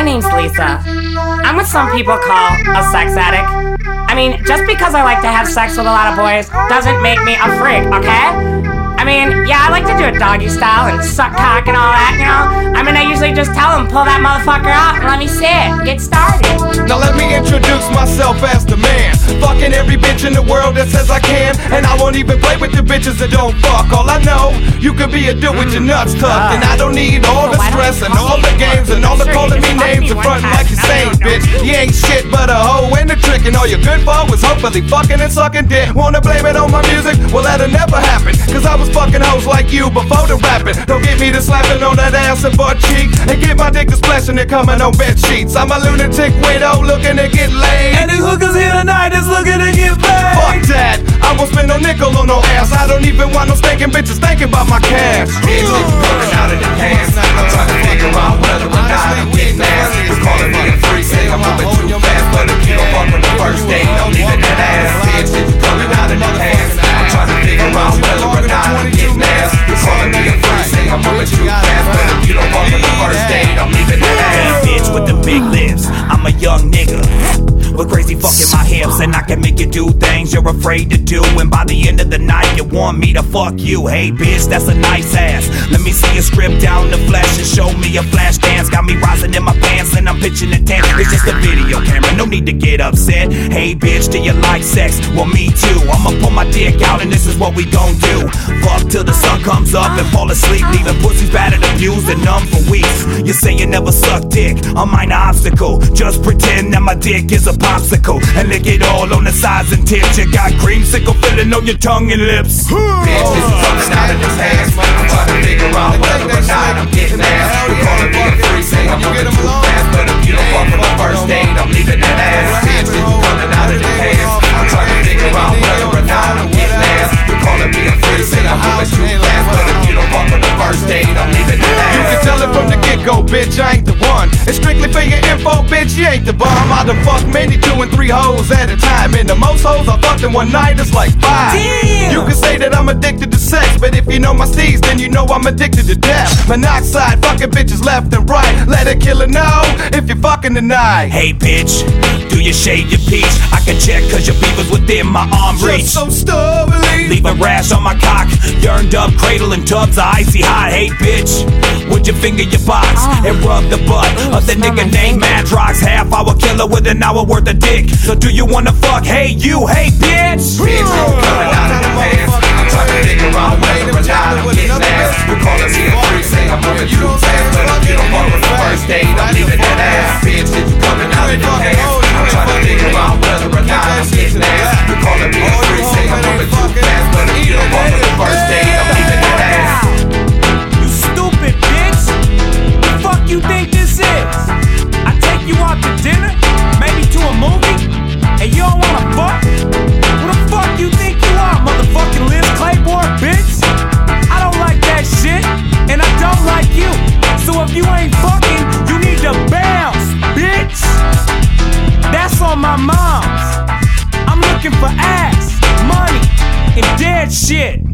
name's Lisa. I'm what some people call a sex addict. I mean, just because I like to have sex with a lot of boys doesn't make me a freak, okay? I mean, yeah, I like to do it doggy style and suck cock and all that, you know? I mean, I usually just tell them, pull that motherfucker out and let me see it. Get started. Now let me introduce myself as the man. Fucking every bitch in the world that says I can. And I won't even play with the bitches that don't fuck. All I know, you could be a dude with your nuts tucked. And I don't need all the stress and all the games and all the calling me names and frontin' like you're saying, bitch. You ain't shit but a hoe and a trick. And all you're good for was hopefully fucking and sucking dick. Wanna blame it on my music? Well, that'll never happen. Cause I was fucking hoes like you before the rapping. Don't get me to slapping on that ass and butt cheek. And get my dick to splashing and coming on bed sheets. I'm a lunatic widow looking to get laid. And these hookers here tonight is looking to get paid. Fuck that, I won't spend no nickel on no ass. I don't even want no stinking bitches thinking about my cash. Bitch, it's coming out of the pants. I'm trying to figure out whether or not I'm getting ass. You're calling me a freak, say I'm moving too fast. But if you don't fuck on the first date, don't leave that ass. Bitch, it's coming out of the pants. I'm trying to figure out whether or not I'm getting ass. You're calling me a freak, say I'm moving too fast. But if you don't fuck on the first date, don't leave that ass. Bitch with the big lips, I'm a young nigga with crazy fucking my hips, and I can make you do things you're afraid to do. And by the end of the night, you want me to fuck you. Hey bitch, that's a nice ass. Let me see you strip down the flesh and show me a flash dance. Got me rising in my pants and I'm pitching a tent. It's just a video camera, no need to get upset. Hey bitch, do you like sex? Well, me too. I'ma pull my dick out and this is what we gon' do. Fuck till the sun comes up and fall asleep, leaving pussies battered, abused, and numb for weeks. You say you never suck dick, a minor obstacle. Just pretend that my dick is a popsicle and lick it all on the sides and tips. You got creamsicle filling on your tongue and lips. Bitch, this is coming out of the past. I'm trying to figure out whether or not I'm getting ass. You're calling me a freak, say I'm moving too fast. But if you don't fuck on the first date, I'm leaving that ass. Bitch, this is coming out of the past. I'm trying to figure out whether or not I'm getting ass. You're calling me a freak, say I'm moving too fast. But if you don't fuck on the first date, I'm leaving that ass. You can tell it from the get-go, bitch, I ain't the one. It's strictly for your info, bitch, you ain't the bomb. I done fucked many 2 and 3 hoes at a time. And the most hoes I fucked in one night is like 5. Damn. You can say that I'm addicted to sex, but if you know my steez, then you know I'm addicted to death. Monoxide, fucking bitches left and right. Let a killer know if you're fucking tonight. Hey bitch, do you shave your peach? I can check cause your beaver's within my arm reach. Just so stubbornly. Leave a rash on my cock, yearned up cradle and tubs of icy hot. Hey bitch, would you finger your box and rub the butt of the nigga named Madrox? Half-hour killer with an hour worth of dick. So do you wanna fuck? Hey you, hey bitch. Bitch, I'm coming out of the pants. I'm trying to figure out whether or not I'm getting ass. You're calling me a freak, say I'm moving too fast. But if you don't fuck on the first date, I'm leaving that ass. Bitch, it's coming out of the pants. I'm trying to figure out whether or not I'm getting ass. You're calling me a freak, say I'm moving too fast. But if you don't fuck on the first date, I'm leaving that ass. You stupid bitch. The fuck you think this is? I take you out to dinner, maybe to a movie, and you don't wanna fuck? Who the fuck you think you are, motherfucking Liz Claiborne, bitch? I don't like that shit, and I don't like you. So if you ain't fucking, you need to bounce, bitch. That's on my mom's. I'm looking for ass, money, and dead shit.